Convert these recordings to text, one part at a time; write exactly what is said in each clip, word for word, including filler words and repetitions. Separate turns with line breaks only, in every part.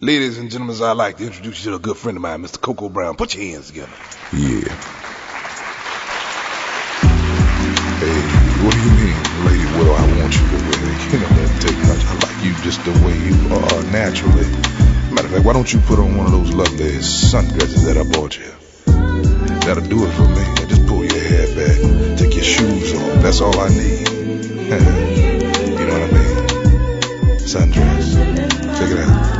Ladies and gentlemen, I'd like to introduce you to a good friend of mine, Mister Coco Brown. Put your hands together.
Yeah. Hey, what do you mean, lady? What do I want you to wear? You know, that take much. I like you just the way you are, naturally. Matter of fact, why don't you put on one of those lovely sundresses that I bought you? That'll do it for me. Just pull your hair back, take your shoes off. That's all I need. You know what I mean? Sundress. Check it out.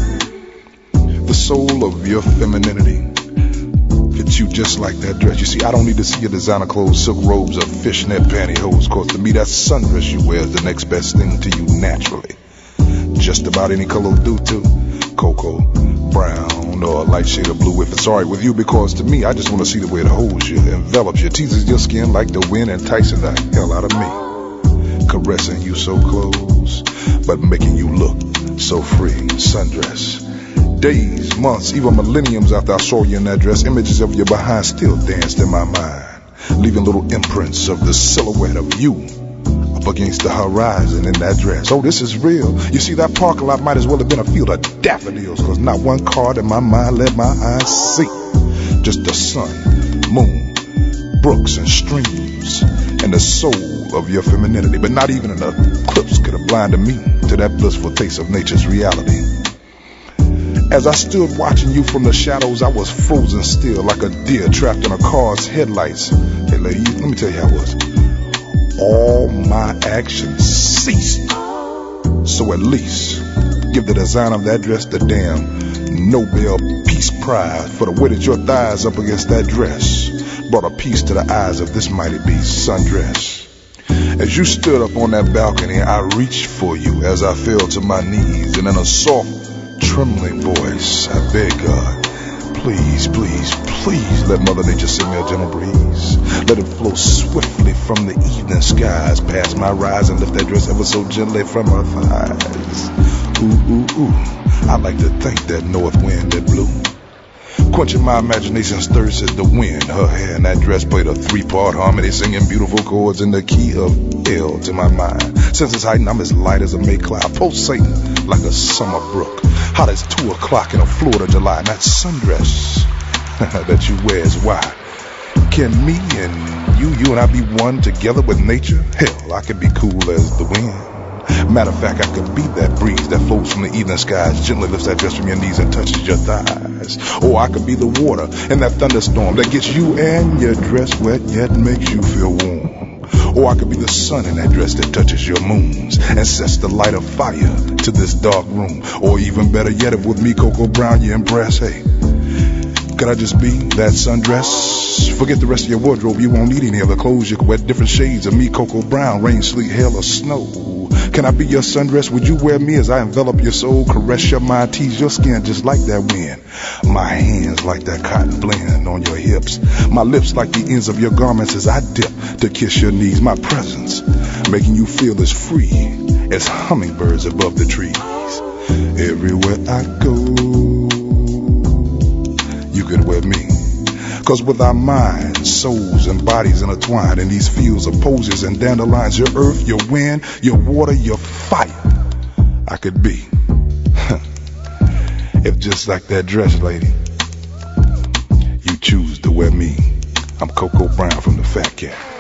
The soul of your femininity fits you just like that dress. You see, I don't need to see your designer clothes, silk robes, or fishnet pantyhose, cause to me that sundress you wear is the next best thing to you naturally. Just about any color will do too. Cocoa, brown, or a light shade of blue if it's alright with you, because to me I just want to see the way it holds you, envelops you, teases your skin like the wind, enticing the hell out of me, caressing you so close but making you look so free. Sundress. Days, months, even millenniums after I saw you in that dress, images of your behind still danced in my mind, leaving little imprints of the silhouette of you up against the horizon in that dress. Oh, this is real. You see, that parking lot might as well have been a field of daffodils, cause not one card in my mind let my eyes see. Just the sun, moon, brooks and streams, and the soul of your femininity. But not even an eclipse could have blinded me to that blissful taste of nature's reality. As I stood watching you from the shadows, I was frozen still like a deer trapped in a car's headlights. Hey lady, let me tell you how it was. All my actions ceased. So at least give the design of that dress the damn Nobel Peace Prize for the way that your thighs up against that dress brought a peace to the eyes of this mighty beast, sundress. As you stood up on that balcony, I reached for you as I fell to my knees, and in a soft, trembling voice, I beg God, please, please, please let Mother Nature send me a gentle breeze. Let it flow swiftly from the evening skies past my rise and lift that dress ever so gently from her thighs. Ooh, ooh, ooh, I like to thank that north wind that blew, quenching my imagination's thirst as the wind. Her hair and that dress played a three-part harmony, singing beautiful chords in the key of L to my mind. Since it's heightened, I'm as light as a May cloud, pulsating like a summer brook, hot as two o'clock in a Florida July. And that sundress that you wear is why. Can me and you, you and I be one together with nature? Hell, I could be cool as the wind. Matter of fact, I could be that breeze that flows from the evening skies, gently lifts that dress from your knees and touches your thighs. Or I could be the water in that thunderstorm that gets you and your dress wet yet makes you feel warm. Or I could be the sun in that dress that touches your moons and sets the light of fire to this dark room. Or even better yet, if with me, Coco Brown, you impress, hey, could I just be that sundress? Forget the rest of your wardrobe, you won't need any other clothes. You can wear different shades of me, Coco Brown, rain, sleet, hail, or snow. Can I be your sundress? Would you wear me as I envelop your soul, caress your mind, tease your skin just like that wind? My hands like that cotton blend on your hips, my lips like the ends of your garments as I dip to kiss your knees. My presence making you feel as free as hummingbirds above the trees. Everywhere I go, you could wear me. Cause with our minds, souls, and bodies intertwined in these fields of posies and dandelions, your earth, your wind, your water, your fire, I could be. If just like that dress, lady, you choose to wear me. I'm Coco Brown from the Fat Cat.